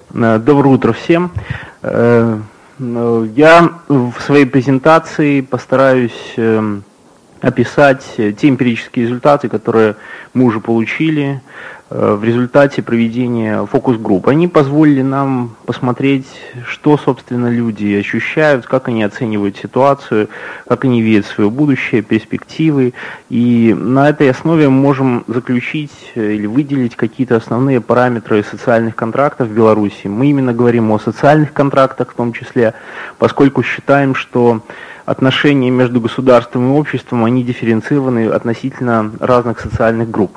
Доброе утро всем. Я в своей презентации постараюсь описать те эмпирические результаты, которые мы уже получили в результате проведения фокус-групп. Они позволили нам посмотреть, что, собственно, люди ощущают, как они оценивают ситуацию, как они видят свое будущее, перспективы. И на этой основе мы можем заключить или выделить какие-то основные параметры социальных контрактов в Беларуси. Мы именно говорим о социальных контрактах в том числе, поскольку считаем, что отношения между государством и обществом, они дифференцированы относительно разных социальных групп.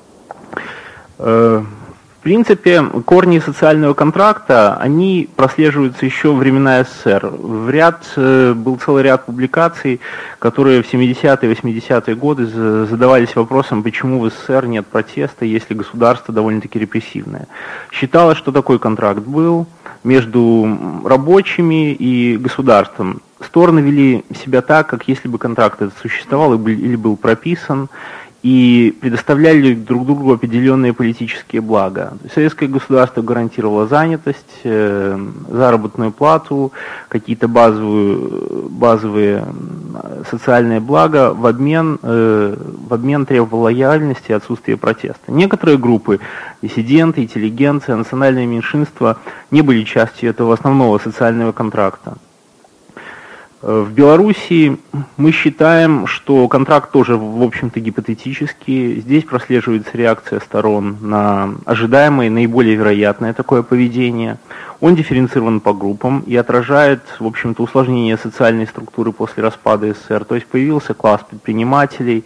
В принципе, корни социального контракта, они прослеживаются еще во времена СССР. Был целый ряд публикаций, которые в 70-е и 80-е годы задавались вопросом, почему в СССР нет протеста, если государство довольно-таки репрессивное. Считалось, что такой контракт был между рабочими и государством. Стороны вели себя так, как если бы контракт этот существовал или был прописан, и предоставляли друг другу определенные политические блага. Советское государство гарантировало занятость, заработную плату, какие-то базовые социальные блага, в обмен требовало лояльности и отсутствия протеста. Некоторые группы, диссиденты, интеллигенция, национальные меньшинства, не были частью этого основного социального контракта. В Белоруссии мы считаем, что контракт тоже, в общем-то, гипотетический. Здесь прослеживается реакция сторон на ожидаемое, наиболее вероятное такое поведение. Он дифференцирован по группам и отражает, в общем-то, усложнение социальной структуры после распада СССР. То есть появился класс предпринимателей,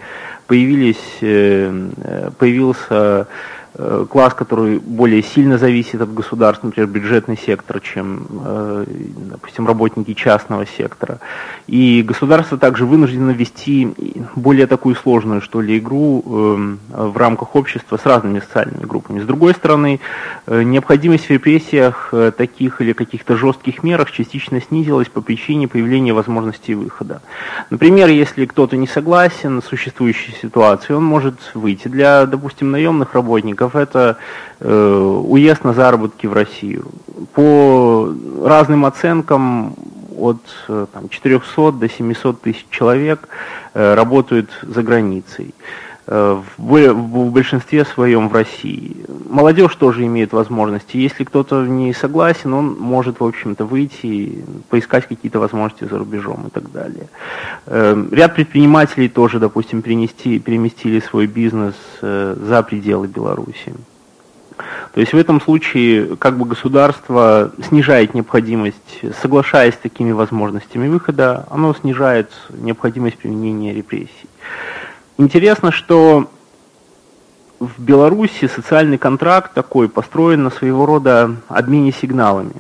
появился класс, который более сильно зависит от государства, например, бюджетный сектор, чем, допустим, работники частного сектора. И государство также вынуждено вести более такую сложную, что ли, игру в рамках общества с разными социальными группами. С другой стороны, необходимость в репрессиях таких или каких-то жестких мерах частично снизилась по причине появления возможности выхода. Например, если кто-то не согласен с существующей ситуацией, он может выйти. Для, допустим, наемных работников это уезд на заработки в Россию. По разным оценкам от 400 до 700 тысяч человек работают за границей. В большинстве своем в России. Молодежь тоже имеет возможности. Если кто-то не согласен, он может, в общем-то, выйти и поискать какие-то возможности за рубежом и так далее. Ряд предпринимателей тоже, допустим, переместили свой бизнес за пределы Беларуси. То есть в этом случае как бы государство снижает необходимость, соглашаясь с такими возможностями выхода, оно снижает необходимость применения репрессий. Интересно, что в Беларуси социальный контракт такой построен на своего рода обмене сигналами.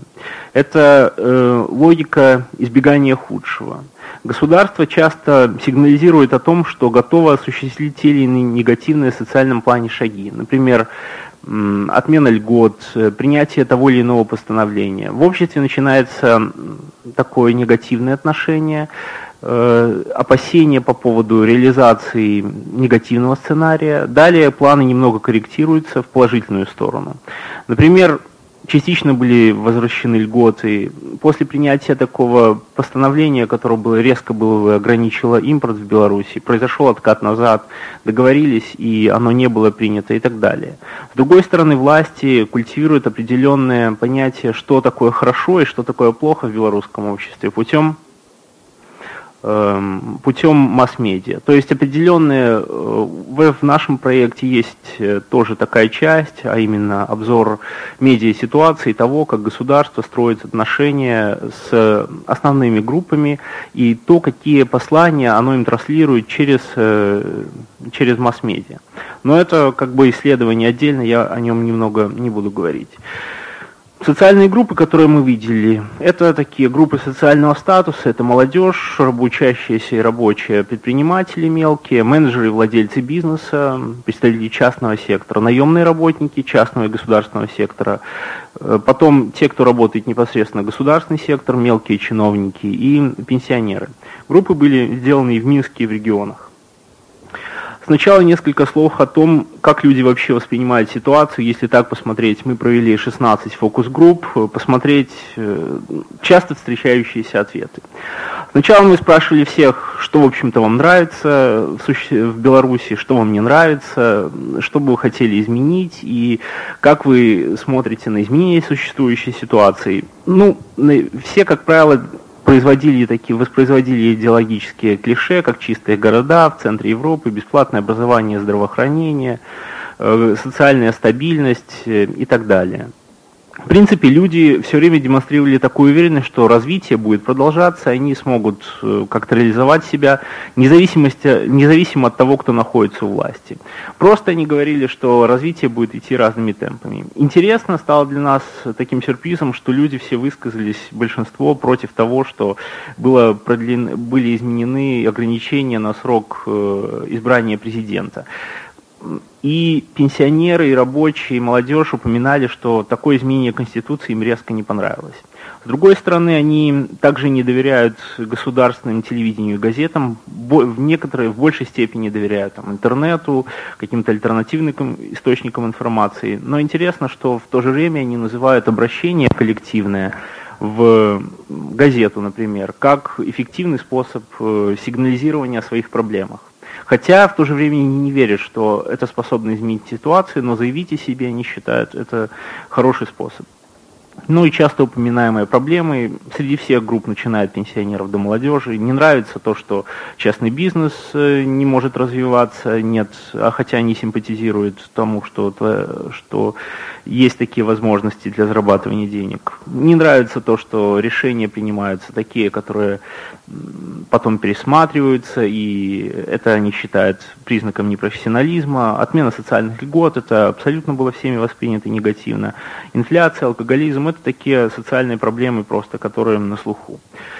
Это логика избегания худшего. Государство часто сигнализирует о том, что готово осуществить те или иные негативные в социальном плане шаги. Например, отмена льгот, принятие того или иного постановления. В обществе начинается такое негативное отношение, опасения по поводу реализации негативного сценария. Далее планы немного корректируются в положительную сторону. Например, частично были возвращены льготы. После принятия такого постановления, которое резко ограничило импорт в Беларуси, произошел откат назад, договорились, и оно не было принято и так далее. С другой стороны, власти культивируют определенное понятие, что такое хорошо и что такое плохо в белорусском обществе путем масс-медиа. То есть определенные, в нашем проекте есть тоже такая часть, а именно обзор медиа-ситуации, того, как государство строит отношения с основными группами и то, какие послания оно им транслирует через масс-медиа. Но это как бы исследование отдельно, я о нем немного не буду говорить. Социальные группы, которые мы видели, это такие группы социального статуса, это молодежь, учащиеся и рабочие, предприниматели мелкие, менеджеры и владельцы бизнеса, представители частного сектора, наемные работники частного и государственного сектора, потом те, кто работает непосредственно государственный сектор, мелкие чиновники и пенсионеры. Группы были сделаны и в Минске, и в регионах. Сначала несколько слов о том, как люди вообще воспринимают ситуацию. Если так посмотреть, мы провели 16 фокус-групп, посмотреть часто встречающиеся ответы. Сначала мы спрашивали всех, что, в общем-то, вам нравится в Беларуси, что вам не нравится, что бы вы хотели изменить и как вы смотрите на изменения существующей ситуации. Ну, все, как правило, воспроизводили идеологические клише, как чистые города в центре Европы, бесплатное образование, здравоохранение, социальная стабильность и так далее. В принципе, люди все время демонстрировали такую уверенность, что развитие будет продолжаться, они смогут как-то реализовать себя, независимо от того, кто находится у власти. Просто они говорили, что развитие будет идти разными темпами. Интересно стало для нас таким сюрпризом, что люди все высказались, большинство, против того, что были изменены ограничения на срок избрания президента. И пенсионеры, и рабочие, и молодежь упоминали, что такое изменение Конституции им резко не понравилось. С другой стороны, они также не доверяют государственному телевидению и газетам, в большей степени доверяют интернету, каким-то альтернативным источникам информации. Но интересно, что в то же время они называют обращение коллективное в газету, например, как эффективный способ сигнализирования о своих проблемах. Хотя в то же время не верят, что это способно изменить ситуацию, но заявить о себе они считают это хороший способ. Ну и часто упоминаемые проблемы среди всех групп, начиная от пенсионеров до молодежи. Не нравится то, что частный бизнес не может развиваться, хотя они симпатизируют тому, что есть такие возможности для зарабатывания денег. Не нравится то, что решения принимаются такие, которые потом пересматриваются, и это они считают признаком непрофессионализма. Отмена социальных льгот, это абсолютно было всеми воспринято негативно. Инфляция, алкоголизм, это такие социальные проблемы просто, которые на слуху.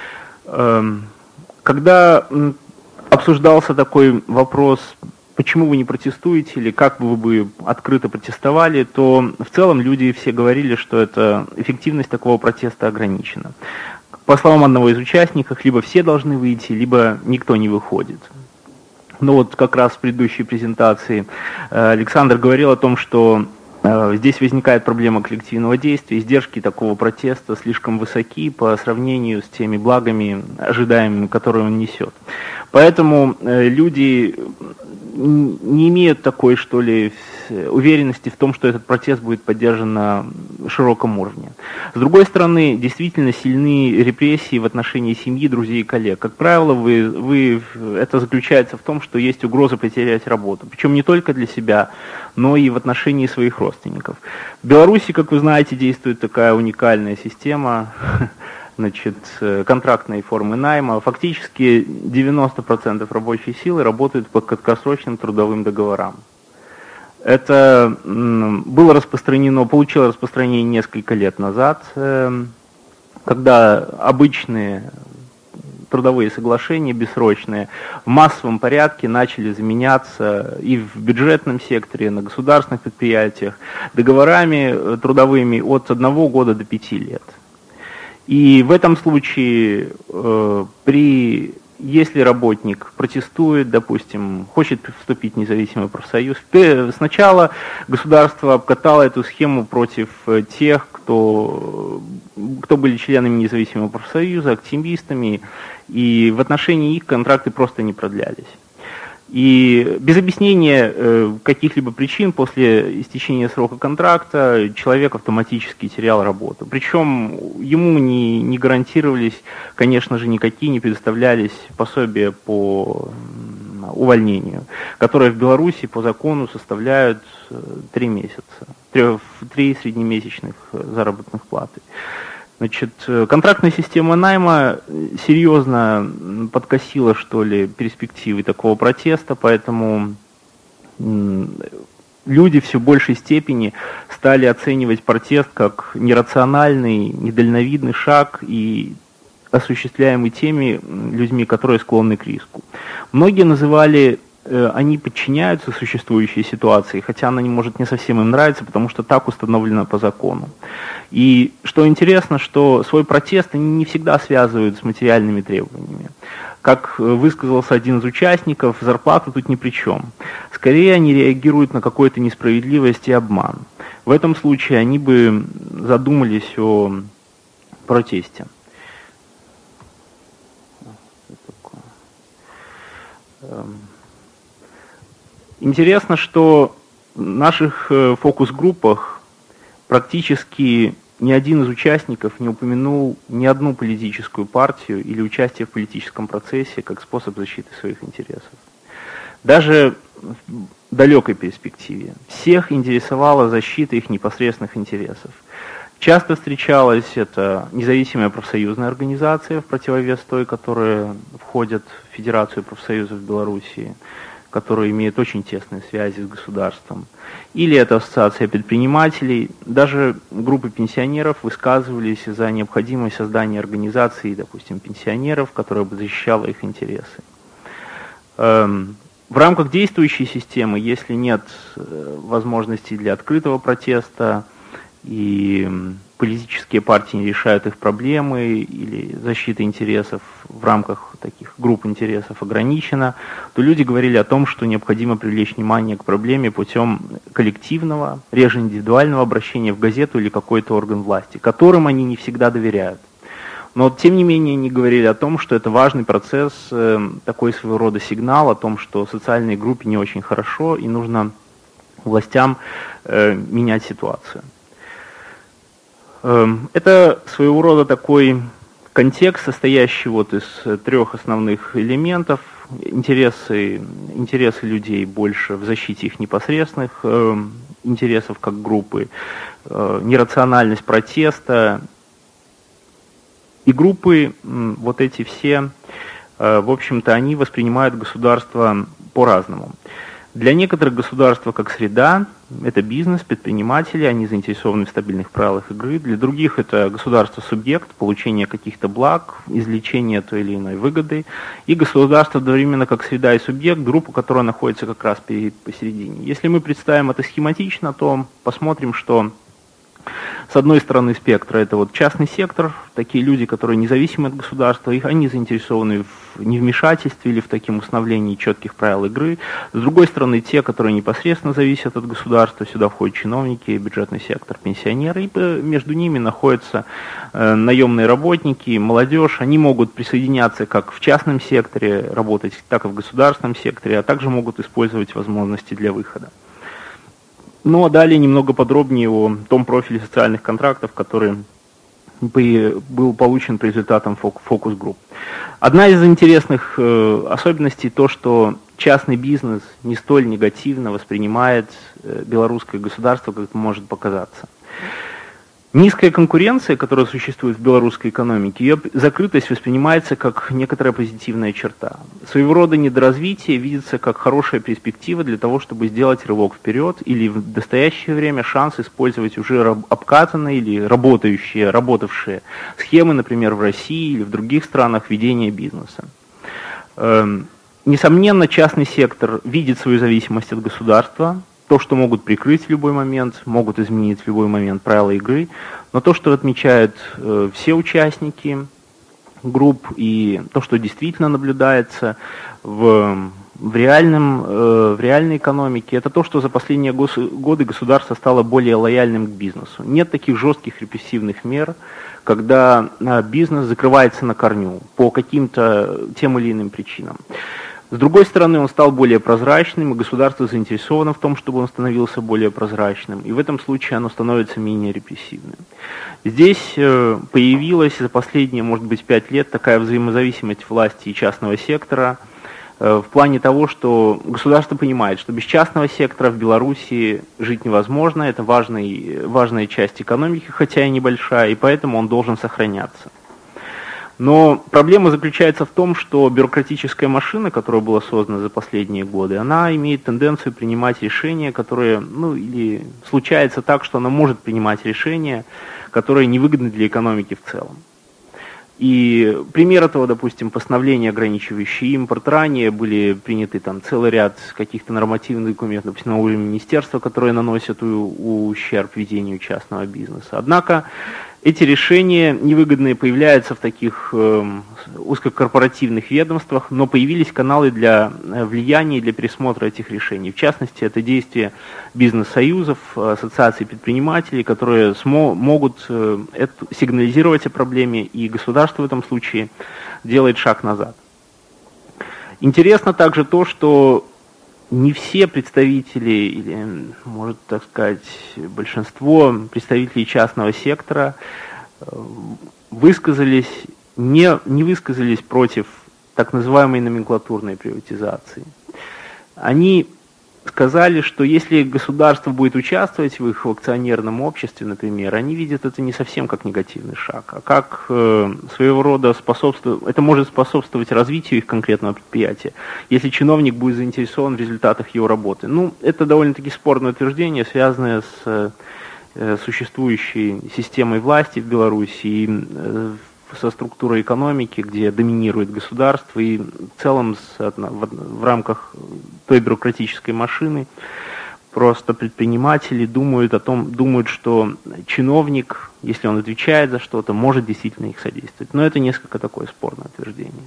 Когда обсуждался такой вопрос, почему вы не протестуете или как бы вы открыто протестовали, то в целом люди все говорили, что эффективность такого протеста ограничена. По словам одного из участников, либо все должны выйти, либо никто не выходит. Но вот как раз в предыдущей презентации Александр говорил о том, что здесь возникает проблема коллективного действия, издержки такого протеста слишком высоки по сравнению с теми благами ожидаемыми, которые он несет. Поэтому люди не имеют такой, что ли, уверенности в том, что этот протест будет поддержан на широком уровне. С другой стороны, действительно сильны репрессии в отношении семьи, друзей и коллег. Как правило, это заключается в том, что есть угроза потерять работу. Причем не только для себя, но и в отношении своих родственников. В Беларуси, как вы знаете, действует такая уникальная система, контрактной формы найма. Фактически 90% рабочей силы работают по краткосрочным трудовым договорам. Это получило распространение несколько лет назад, когда обычные трудовые соглашения бессрочные в массовом порядке начали заменяться и в бюджетном секторе, на государственных предприятиях договорами трудовыми от 1 года до 5 лет. И в этом случае, если работник протестует, допустим, хочет вступить в независимый профсоюз, сначала государство обкатало эту схему против тех, кто были членами независимого профсоюза, активистами, и в отношении их контракты просто не продлялись. И без объяснения каких-либо причин после истечения срока контракта человек автоматически терял работу. Причем ему не гарантировались, конечно же, не предоставлялись пособия по увольнению, которые в Беларуси по закону составляют 3 месяца, 3 среднемесячных заработных платы. Контрактная система найма серьезно подкосила, что ли, перспективы такого протеста, поэтому люди все в большей степени стали оценивать протест как нерациональный, недальновидный шаг и осуществляемый теми людьми, которые склонны к риску. Многие называли, они подчиняются существующей ситуации, хотя она может не совсем им нравиться, потому что так установлено по закону. И что интересно, что свой протест они не всегда связывают с материальными требованиями. Как высказался один из участников, зарплата тут ни при чем. Скорее они реагируют на какую-то несправедливость и обман. В этом случае они бы задумались о протесте. Интересно, что в наших фокус-группах практически ни один из участников не упомянул ни одну политическую партию или участие в политическом процессе как способ защиты своих интересов. Даже в далекой перспективе. Всех интересовала защита их непосредственных интересов. Часто встречалась это независимая профсоюзная организация в противовес той, которая входит в Федерацию профсоюзов Белоруссии, которые имеют очень тесные связи с государством. Или это ассоциация предпринимателей. Даже группы пенсионеров высказывались за необходимость создания организации, допустим, пенсионеров, которая бы защищала их интересы. В рамках действующей системы, если нет возможности для открытого протеста, и политические партии не решают их проблемы, или защита интересов в рамках таких групп интересов ограничена, то люди говорили о том, что необходимо привлечь внимание к проблеме путем коллективного, реже индивидуального обращения в газету или какой-то орган власти, которым они не всегда доверяют. Но тем не менее они говорили о том, что это важный процесс, такой своего рода сигнал о том, что социальной группе не очень хорошо и нужно властям менять ситуацию. Это своего рода такой контекст, состоящий вот из трех основных элементов. Интересы людей больше в защите их непосредственных интересов как группы, нерациональность протеста. И группы, вот эти все, в общем-то, они воспринимают государство по-разному. Для некоторых государства как среда, это бизнес, предприниматели, они заинтересованы в стабильных правилах игры. Для других это государство-субъект, получение каких-то благ, извлечение той или иной выгоды. И государство одновременно как среда и субъект, группа, которая находится как раз посередине. Если мы представим это схематично, то посмотрим, что с одной стороны спектра это вот частный сектор, такие люди, которые независимы от государства, они заинтересованы в невмешательстве или в таком установлении четких правил игры. С другой стороны, те, которые непосредственно зависят от государства, сюда входят чиновники, бюджетный сектор, пенсионеры, и между ними находятся наемные работники, молодежь. Они могут присоединяться как в частном секторе, работать, так и в государственном секторе, а также могут использовать возможности для выхода. Ну а далее немного подробнее о том профиле социальных контрактов, который был получен по результатам фокус-групп. Одна из интересных особенностей то, что частный бизнес не столь негативно воспринимает белорусское государство, как это может показаться. Низкая конкуренция, которая существует в белорусской экономике, ее закрытость воспринимается как некоторая позитивная черта. Своего рода недоразвитие видится как хорошая перспектива для того, чтобы сделать рывок вперед или в настоящее время шанс использовать уже обкатанные или работавшие схемы, например, в России или в других странах ведения бизнеса. Несомненно, частный сектор видит свою зависимость от государства, то, что могут прикрыть в любой момент, могут изменить в любой момент правила игры, но то, что отмечают все участники групп и то, что действительно наблюдается в реальной экономике, это то, что за последние годы государство стало более лояльным к бизнесу. Нет таких жестких репрессивных мер, когда бизнес закрывается на корню по каким-то тем или иным причинам. С другой стороны, он стал более прозрачным, и государство заинтересовано в том, чтобы он становился более прозрачным, и в этом случае оно становится менее репрессивным. Здесь появилась за последние, может быть, 5 лет такая взаимозависимость власти и частного сектора в плане того, что государство понимает, что без частного сектора в Беларуси жить невозможно, это важная часть экономики, хотя и небольшая, и поэтому он должен сохраняться. Но проблема заключается в том, что бюрократическая машина, которая была создана за последние годы, она имеет тенденцию принимать решения, которые, или случается так, что она может принимать решения, которые невыгодны для экономики в целом. И пример этого, допустим, постановления, ограничивающие импорт, ранее были приняты там целый ряд каких-то нормативных документов, допустим, на уровне министерства, которые наносят ущерб ведению частного бизнеса. Однако эти решения невыгодные появляются в таких узкокорпоративных ведомствах, но появились каналы для влияния и для пересмотра этих решений. В частности, это действия бизнес-союзов, ассоциаций предпринимателей, которые могут сигнализировать о проблеме, и государство в этом случае делает шаг назад. Интересно также то, что не все представители, или, может так сказать, большинство представителей частного сектора не высказались против так называемой номенклатурной приватизации. Они сказали, что если государство будет участвовать в их акционерном обществе, например, они видят это не совсем как негативный шаг, а как своего рода это может способствовать развитию их конкретного предприятия, если чиновник будет заинтересован в результатах его работы. Ну, это довольно-таки спорное утверждение, связанное с существующей системой власти в Беларуси и со структурой экономики, где доминирует государство, и в целом в рамках той бюрократической машины просто предприниматели думают, что чиновник, если он отвечает за что-то, может действительно их содействовать. Но это несколько такое спорное утверждение.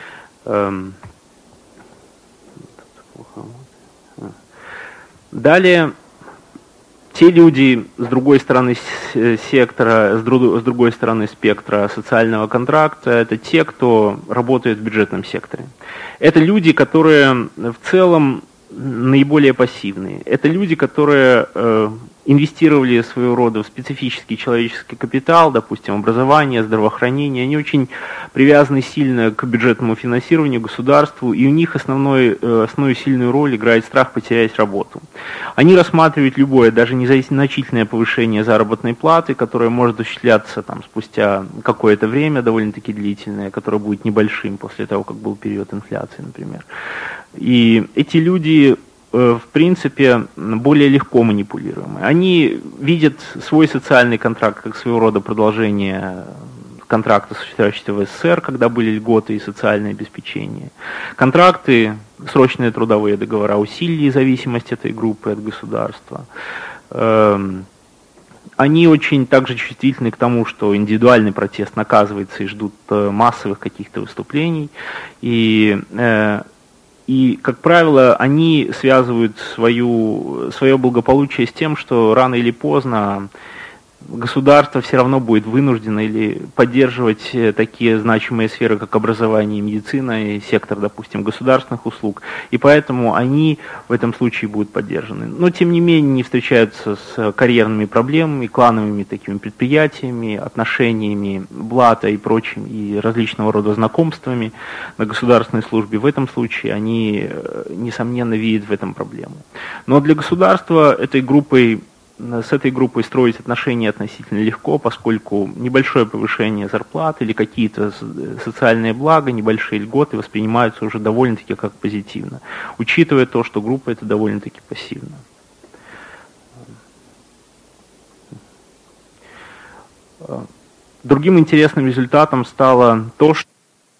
Далее, те люди с другой стороны сектора, с другой стороны спектра социального контракта, это те, кто работает в бюджетном секторе. Это люди, которые в целом наиболее пассивные. Это люди, которые инвестировали своего рода в специфический человеческий капитал, допустим, образование, здравоохранение. Они очень привязаны сильно к бюджетному финансированию, государству, и у них основную сильную роль играет страх потерять работу. Они рассматривают любое, даже незначительное повышение заработной платы, которое может осуществляться спустя какое-то время, довольно-таки длительное, которое будет небольшим после того, как был период инфляции, например. И эти люди, в принципе, более легко манипулируемы. Они видят свой социальный контракт как своего рода продолжение контракта, существующего в СССР, когда были льготы и социальное обеспечение. Контракты, срочные трудовые договора усилили зависимость этой группы от государства. Они очень также чувствительны к тому, что индивидуальный протест наказывается и ждут массовых каких-то выступлений. И, как правило, они связывают свое благополучие с тем, что рано или поздно государство все равно будет вынуждено или поддерживать такие значимые сферы, как образование и медицина, и сектор, допустим, государственных услуг. И поэтому они в этом случае будут поддержаны. Но, тем не менее, не встречаются с карьерными проблемами, клановыми такими предприятиями, отношениями блата и прочим, и различного рода знакомствами на государственной службе. В этом случае они, несомненно, видят в этом проблему. Но для государства с этой группой строить отношения относительно легко, поскольку небольшое повышение зарплат или какие-то социальные блага, небольшие льготы воспринимаются уже довольно-таки как позитивно, учитывая то, что группа эта довольно-таки пассивна. Другим интересным результатом стало то, что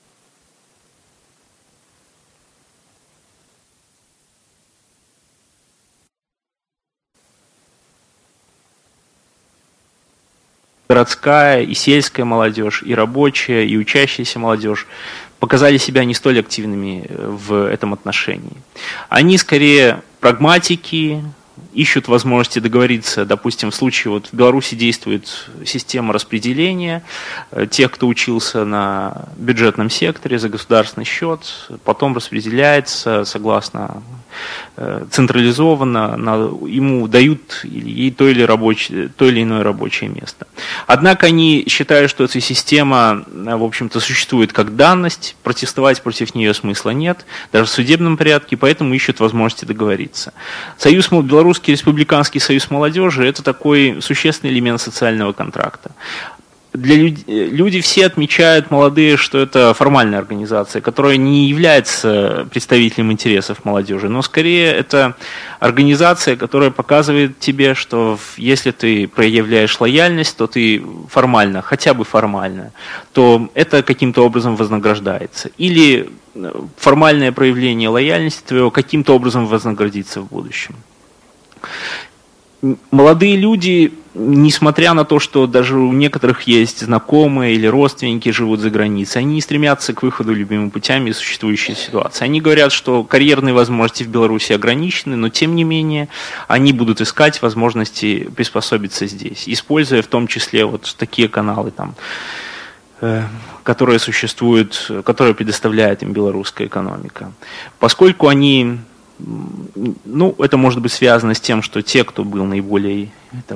городская и сельская молодежь, и рабочая, и учащаяся молодежь показали себя не столь активными в этом отношении. Они скорее прагматики, ищут возможности договориться, допустим, в случае, в Беларуси действует система распределения тех, кто учился на бюджетном секторе за государственный счет, потом распределяется согласно централизованно, ему дают ей то или иное рабочее место. Однако они считают, что эта система, в общем-то, существует как данность, протестовать против нее смысла нет, даже в судебном порядке, поэтому ищут возможности договориться. Белорусский республиканский союз молодежи – это такой существенный элемент социального контракта. Люди все отмечают, молодые, что это формальная организация, которая не является представителем интересов молодежи, но скорее это организация, которая показывает тебе, что если ты проявляешь лояльность, то ты формально, хотя бы формально, то это каким-то образом вознаграждается. Или формальное проявление лояльности твоего каким-то образом вознаградится в будущем. молодые люди, несмотря на то, что даже у некоторых есть знакомые или родственники живут за границей, они не стремятся к выходу любимыми путями из существующей ситуации. Они говорят, что карьерные возможности в Беларуси ограничены, но тем не менее они будут искать возможности приспособиться здесь, используя в том числе вот такие каналы, там, которые существуют, которые предоставляет им белорусская экономика. Поскольку они, это может быть связано с тем, что те, кто был наиболее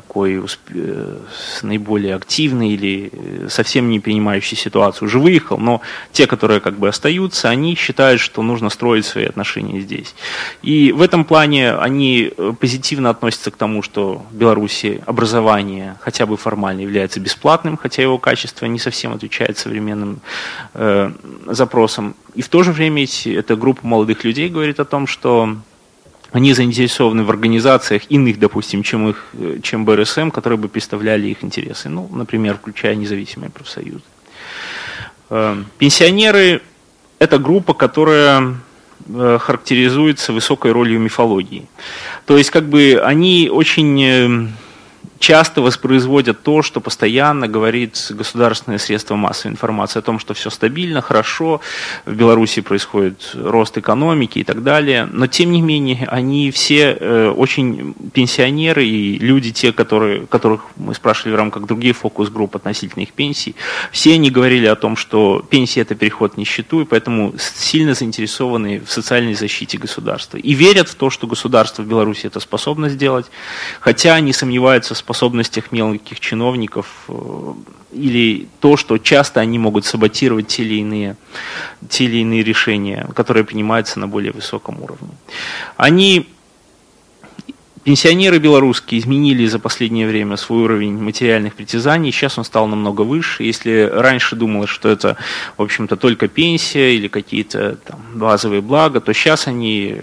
наиболее активный или совсем не принимающий ситуацию, уже выехал, но те, которые как бы остаются, они считают, что нужно строить свои отношения здесь. И в этом плане они позитивно относятся к тому, что в Беларуси образование хотя бы формально является бесплатным, хотя его качество не совсем отвечает современным запросам. И в то же время эта группа молодых людей говорит о том, что они заинтересованы в организациях иных, допустим, чем БРСМ, которые бы представляли их интересы. Например, включая независимые профсоюзы. Пенсионеры – это группа, которая характеризуется высокой ролью мифологии. То есть, они очень часто воспроизводят то, что постоянно говорит государственное средство массовой информации о том, что все стабильно, хорошо, в Беларуси происходит рост экономики и так далее. Но тем не менее, они все очень пенсионеры и люди, которых мы спрашивали в рамках других фокус-групп относительно их пенсий, все они говорили о том, что пенсия – это переход в нищету, и поэтому сильно заинтересованы в социальной защите государства. И верят в то, что государство в Беларуси это способно сделать, хотя они сомневаются в способностях мелких чиновников или то, что часто они могут саботировать те или иные решения, которые принимаются на более высоком уровне. Пенсионеры белорусские изменили за последнее время свой уровень материальных притязаний, сейчас он стал намного выше. Если раньше думалось, что это, в общем-то, только пенсия или какие-то там базовые блага, то сейчас они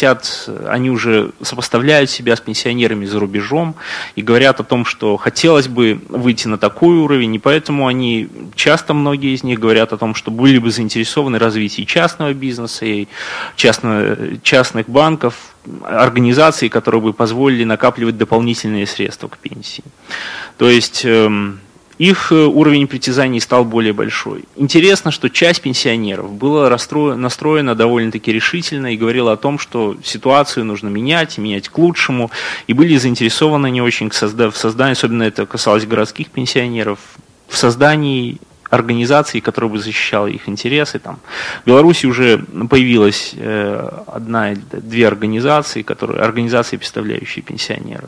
уже сопоставляют себя с пенсионерами за рубежом и говорят о том, что хотелось бы выйти на такой уровень, и поэтому многие из них говорят о том, что были бы заинтересованы в развитии частного бизнеса и частных банков, организаций, которые бы позволили накапливать дополнительные средства к пенсии. То есть их уровень притязаний стал более большой. Интересно, что часть пенсионеров была настроена довольно-таки решительно и говорила о том, что ситуацию нужно менять к лучшему, и были заинтересованы не очень в создании, особенно это касалось городских пенсионеров, в создании организаций, которые бы защищали их интересы. В Беларуси уже появилась одна или две организации, представляющие пенсионеров.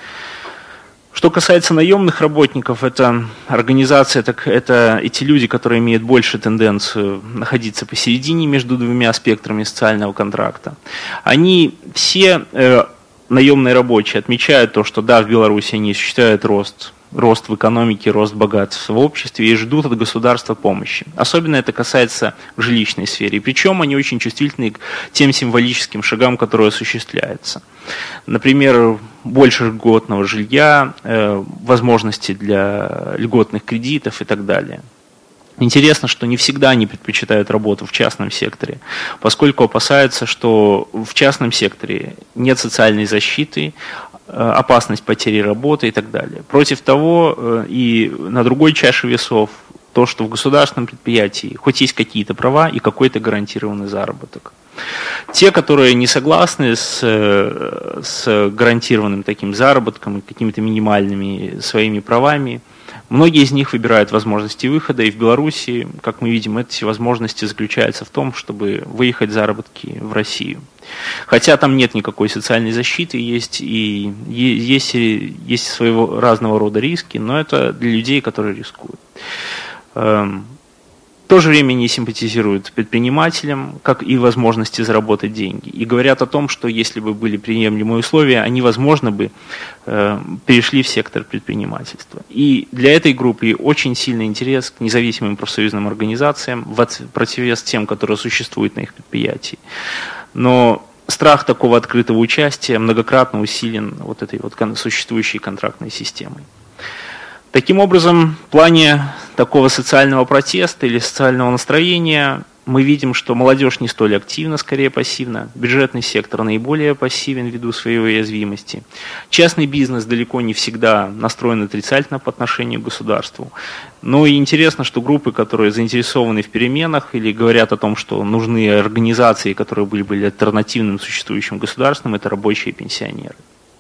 Что касается наемных работников, это организация, это эти люди, которые имеют большую тенденцию находиться посередине между двумя спектрами социального контракта. Они все, наемные рабочие, отмечают то, что да, в Беларуси они ощущают рост в экономике, рост богатства в обществе и ждут от государства помощи. Особенно это касается в жилищной сфере. Причем они очень чувствительны к тем символическим шагам, которые осуществляются. Например, больше льготного жилья, возможности для льготных кредитов и так далее. Интересно, что не всегда они предпочитают работу в частном секторе, поскольку опасаются, что в частном секторе нет социальной защиты, опасность потери работы и так далее. Против того и на другой чаше весов то, что в государственном предприятии хоть есть какие-то права и какой-то гарантированный заработок. Те, которые не согласны с гарантированным таким заработком и какими-то минимальными своими правами, многие из них выбирают возможности выхода, и в Беларуси, как мы видим, эти возможности заключаются в том, чтобы выехать заработки в Россию. Хотя там нет никакой социальной защиты, есть своего разного рода риски, но это для людей, которые рискуют. В то же время не симпатизируют предпринимателям, как и возможности заработать деньги. И говорят о том, что если бы были приемлемые условия, они, возможно, бы перешли в сектор предпринимательства. И для этой группы очень сильный интерес к независимым профсоюзным организациям, в противовес тем, которые существуют на их предприятии. Но страх такого открытого участия многократно усилен вот этой вот существующей контрактной системой. Таким образом, в плане такого социального протеста или социального настроения мы видим, что молодежь не столь активна, скорее пассивна. Бюджетный сектор наиболее пассивен ввиду своей уязвимости. Частный бизнес далеко не всегда настроен отрицательно по отношению к государству. Но и интересно, что группы, которые заинтересованы в переменах или говорят о том, что нужны организации, которые были альтернативным существующим государством, это рабочие и пенсионеры.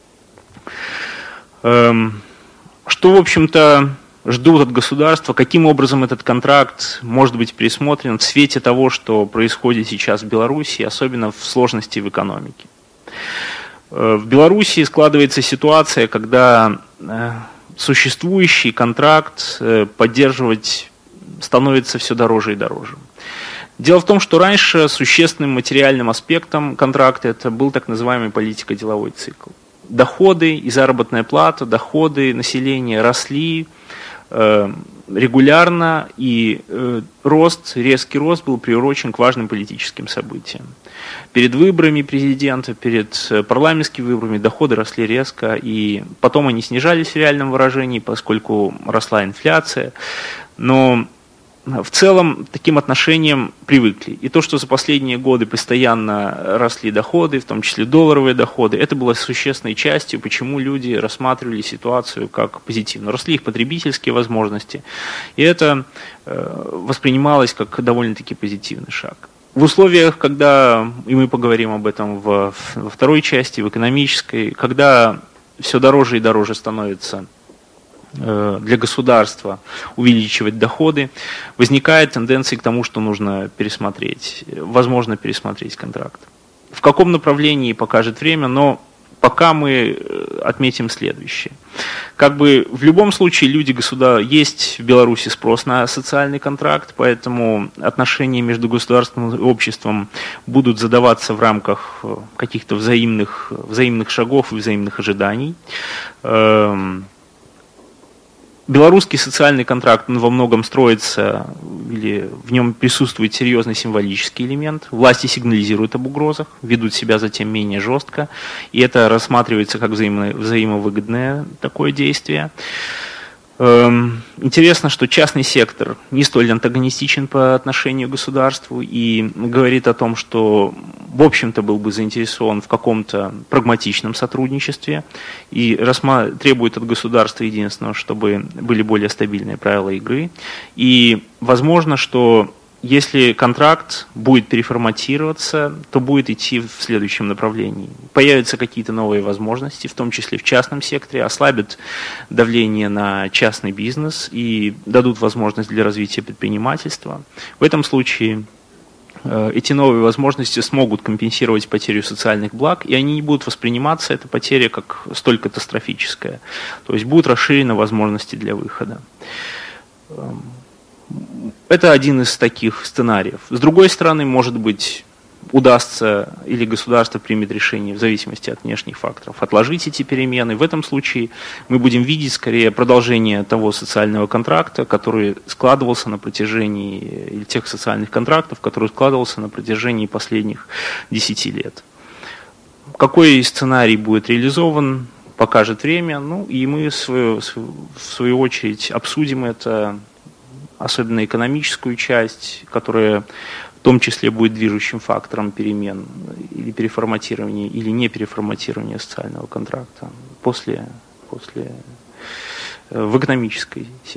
Что, в общем-то, ждут от государства, каким образом этот контракт может быть пересмотрен в свете того, что происходит сейчас в Беларуси, особенно в сложности в экономике. В Беларуси складывается ситуация, когда существующий контракт поддерживать становится все дороже и дороже. Дело в том, что раньше существенным материальным аспектом контракта это был так называемый политико-деловой цикл. Доходы и заработная плата, доходы населения росли регулярно, и резкий рост был приурочен к важным политическим событиям. Перед выборами президента, перед парламентскими выборами доходы росли резко, и потом они снижались в реальном выражении, поскольку росла инфляция. Но в целом таким отношениям привыкли. И то, что за последние годы постоянно росли доходы, в том числе долларовые доходы, это было существенной частью, почему люди рассматривали ситуацию как позитивно. Росли их потребительские возможности, и это воспринималось как довольно-таки позитивный шаг. В условиях, когда, и мы поговорим об этом во второй части, в экономической, когда все дороже и дороже становится для государства увеличивать доходы, возникает тенденция к тому, что нужно возможно пересмотреть контракт. В каком направлении покажет время, но пока мы отметим следующее. В любом случае есть в Беларуси спрос на социальный контракт, поэтому отношения между государством и обществом будут задаваться в рамках каких-то взаимных шагов и взаимных ожиданий. Белорусский социальный контракт во многом строится, или в нем присутствует серьезный символический элемент. Власти сигнализируют об угрозах, ведут себя затем менее жестко, и это рассматривается как взаимовыгодное такое действие. Интересно, что частный сектор не столь антагонистичен по отношению к государству и говорит о том, что в общем-то был бы заинтересован в каком-то прагматичном сотрудничестве и требует от государства единственного, чтобы были более стабильные правила игры. И возможно, что если контракт будет переформатироваться, то будет идти в следующем направлении. Появятся какие-то новые возможности, в том числе в частном секторе, ослабят давление на частный бизнес и дадут возможность для развития предпринимательства. В этом случае эти новые возможности смогут компенсировать потерю социальных благ, и они не будут восприниматься, эта потеря, как столь катастрофическая. То есть будут расширены возможности для выхода. Это один из таких сценариев. С другой стороны, может быть, удастся или государство примет решение в зависимости от внешних факторов отложить эти перемены. В этом случае мы будем видеть скорее продолжение того социального контракта, который складывался на протяжении, или тех социальных контрактов, который складывался на протяжении последних 10 лет. Какой сценарий будет реализован, покажет время, и мы в свою очередь обсудим это, особенно экономическую часть, которая в том числе будет движущим фактором перемен или переформатирования, или не переформатирования социального контракта в экономической